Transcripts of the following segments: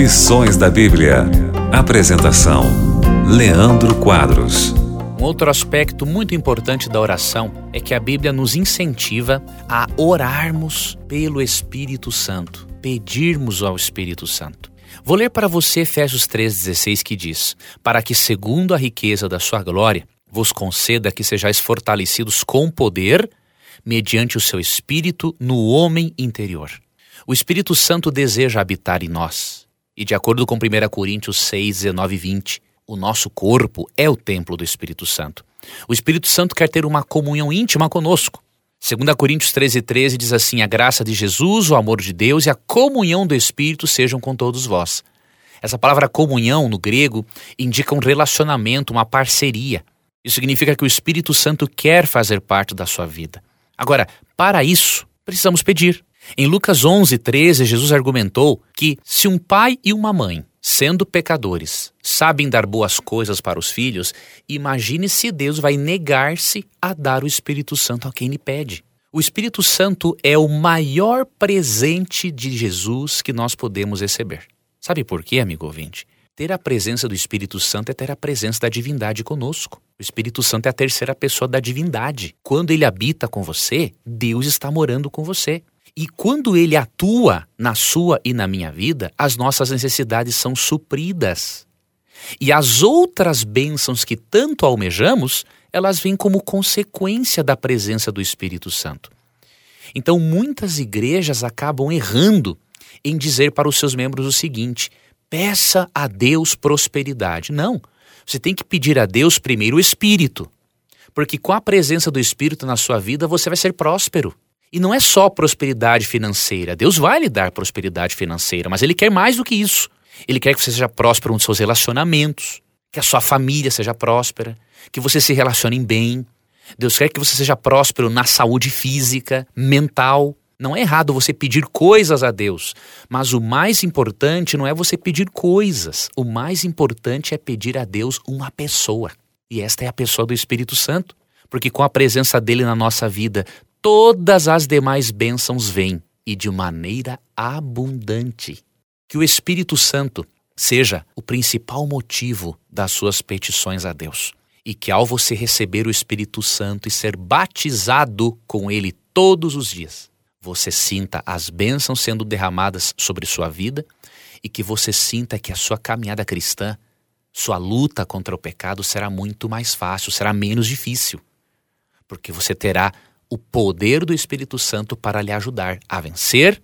Lições da Bíblia. Apresentação: Leandro Quadros. Um outro aspecto muito importante da oração é que a Bíblia nos incentiva a orarmos pelo Espírito Santo, pedirmos ao Espírito Santo. Vou ler para você Efésios 3,16, que diz: para que, segundo a riqueza da sua glória, vos conceda que sejais fortalecidos com poder, mediante o seu Espírito no homem interior. O Espírito Santo deseja habitar em nós. E de acordo com 1 Coríntios 6, 19 e 20, o nosso corpo é o templo do Espírito Santo. O Espírito Santo quer ter uma comunhão íntima conosco. 2 Coríntios 13, 13 diz assim: a graça de Jesus, o amor de Deus e a comunhão do Espírito sejam com todos vós. Essa palavra comunhão, no grego, indica um relacionamento, uma parceria. Isso significa que o Espírito Santo quer fazer parte da sua vida. Agora, para isso, precisamos pedir. Em Lucas 11, 13, Jesus argumentou que se um pai e uma mãe, sendo pecadores, sabem dar boas coisas para os filhos, imagine se Deus vai negar-se a dar o Espírito Santo a quem lhe pede. O Espírito Santo é o maior presente de Jesus que nós podemos receber. Sabe por quê, amigo ouvinte? Ter a presença do Espírito Santo é ter a presença da divindade conosco. O Espírito Santo é a terceira pessoa da divindade. Quando ele habita com você, Deus está morando com você. E quando ele atua na sua e na minha vida, as nossas necessidades são supridas. E as outras bênçãos que tanto almejamos, elas vêm como consequência da presença do Espírito Santo. Então, muitas igrejas acabam errando em dizer para os seus membros o seguinte: peça a Deus prosperidade. Não, você tem que pedir a Deus primeiro o Espírito. Porque com a presença do Espírito na sua vida, você vai ser próspero. E não é só prosperidade financeira. Deus vai lhe dar prosperidade financeira, mas Ele quer mais do que isso. Ele quer que você seja próspero nos seus relacionamentos, que a sua família seja próspera, que você se relacione bem. Deus quer que você seja próspero na saúde física, mental. Não é errado você pedir coisas a Deus, mas o mais importante não é você pedir coisas. O mais importante é pedir a Deus uma pessoa. E esta é a pessoa do Espírito Santo, porque com a presença dele na nossa vida, todas as demais bênçãos vêm, e de maneira abundante. Que o Espírito Santo seja o principal motivo das suas petições a Deus. E que ao você receber o Espírito Santo e ser batizado com ele todos os dias, você sinta as bênçãos sendo derramadas sobre sua vida e que você sinta que a sua caminhada cristã, sua luta contra o pecado será muito mais fácil, será menos difícil. Porque você terá o poder do Espírito Santo para lhe ajudar a vencer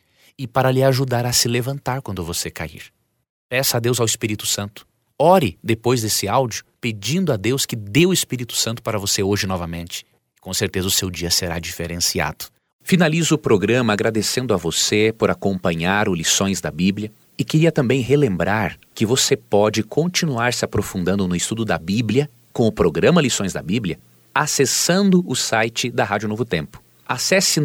e para lhe ajudar a se levantar quando você cair. Peça a Deus ao Espírito Santo. Ore depois desse áudio, pedindo a Deus que dê o Espírito Santo para você hoje novamente. Com certeza o seu dia será diferenciado. Finalizo o programa agradecendo a você por acompanhar o Lições da Bíblia e queria também relembrar que você pode continuar se aprofundando no estudo da Bíblia com o programa Lições da Bíblia acessando o site da Rádio Novo Tempo. Acesse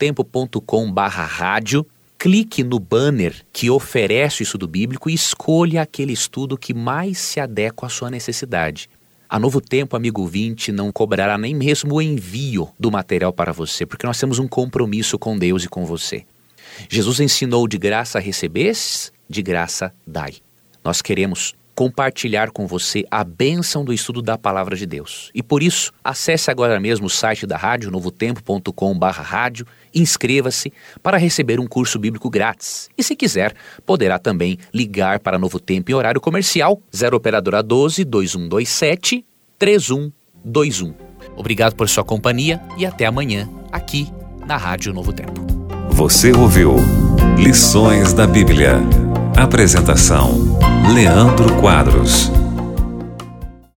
novotempo.com/rádio, clique no banner que oferece o estudo bíblico e escolha aquele estudo que mais se adequa à sua necessidade. A Novo Tempo, amigo ouvinte, não cobrará nem mesmo o envio do material para você, porque nós temos um compromisso com Deus e com você. Jesus ensinou: de graça recebestes, de graça dai. Nós queremos compartilhar com você a bênção do estudo da Palavra de Deus. E por isso, acesse agora mesmo o site da rádio, novotempo.com/rádio, inscreva-se para receber um curso bíblico grátis. E se quiser, poderá também ligar para Novo Tempo em horário comercial, 0 operadora 12 2127 3121. Obrigado por sua companhia e até amanhã, aqui na Rádio Novo Tempo. Você ouviu Lições da Bíblia. Apresentação: Leandro Quadros.